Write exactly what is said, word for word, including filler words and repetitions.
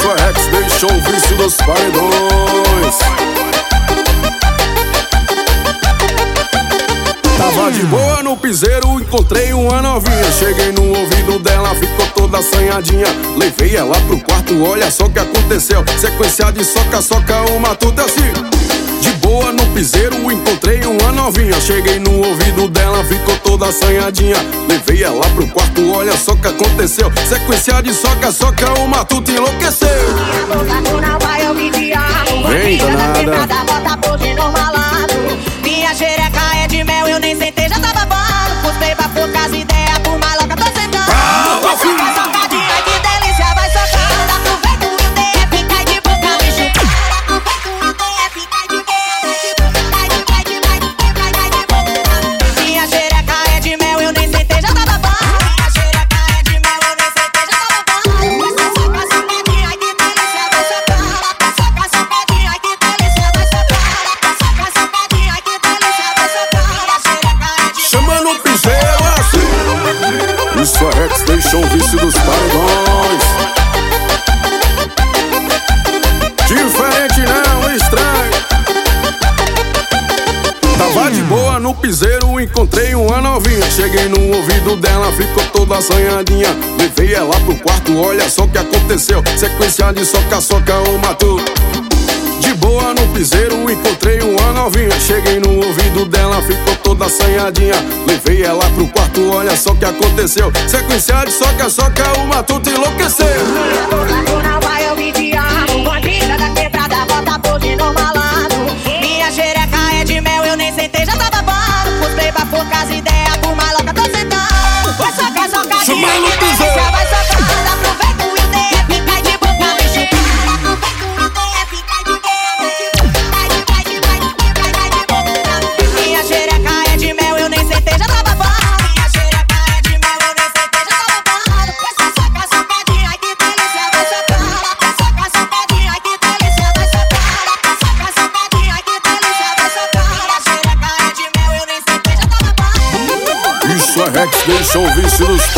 Isso é Rex, deixou o vício dos paredões. Tava de boa no piseiro, encontrei uma novinha. Cheguei no ouvido dela, ficou toda assanhadinha. Levei ela pro quarto, olha só o que aconteceu. Sequência de soca, soca, uma tudo assim. De boa no piseiro, encontrei uma novinha. Cheguei no ouvido dela, ficou toda assanhadinha. Levei ela pro quarto, olha só o que aconteceu. Sequência de soca, soca, uma tudo enlouqueceu. Vem danada, bota pose no malandro. Minha xereca é de mel, eu nem sentei, já tava babando. Custei pra poucas ideias, por maloca tô sentando. Vai socar, socadinha, ai que delícia, vai socando. Aproveita o I D F, cai de boca, me chupa. Aproveita o I D F, cai de boca, cai de boca, cai de boca, cai de boca. Minha xereca é de mel, eu nem sentei, já tava babando. Minha xereca é de mel, eu nem sentei, já tava babando. Vai socar, socadinha, ai que delícia, vai socando. Vai socar, socadinha, ai que delícia, vai socando. Vai socar, socadinha, ai que delícia, vai socando. Minha xereca é de mel. chama no piseiro assim. Isso é Rex, deixou o vício dos paredões. Diferente não, estranho. Tava de boa no piseiro, encontrei uma novinha. Cheguei no ouvido dela, ficou toda assanhadinha. Levei ela pro quarto, olha só o que aconteceu. Sequência de soca, soca, uma tudo. De boa no piseiro, encontrei uma novinha. Cheguei no ouvido dela, ficou toda assanhadinha. Levei ela pro quarto, olha só o que aconteceu. Sequência de soca, soca, uma tudo enlouqueceu. Eu me te amo, bandida da quebrada, bota pose no malandro. Minha xereca é de mel, eu nem sentei, já tava babando. Custei pra poucas ideias, por maloca tô sentando. Vai socar, socadinha, Chama no que delícia, piseiro. vai socando. Aproveita o I D F, cai de boca, me chupa. Aproveita o I D F, cai de boca, cai de boca, cai de boca, cai de boca. Minha xereca é de mel, eu nem sentei, já tava babando. Minha xereca é de mel, eu nem sentei, já tava babando. Vai socar, socadinha, ai que delícia, vai socando. Vai socar, socadinha, ai que delícia, vai socando. Vai socar, socadinha, ai que delícia, vai socando. Minha xereca é de mel, eu nem sentei, já tava babando. Isso é Rex, deixou o vício dos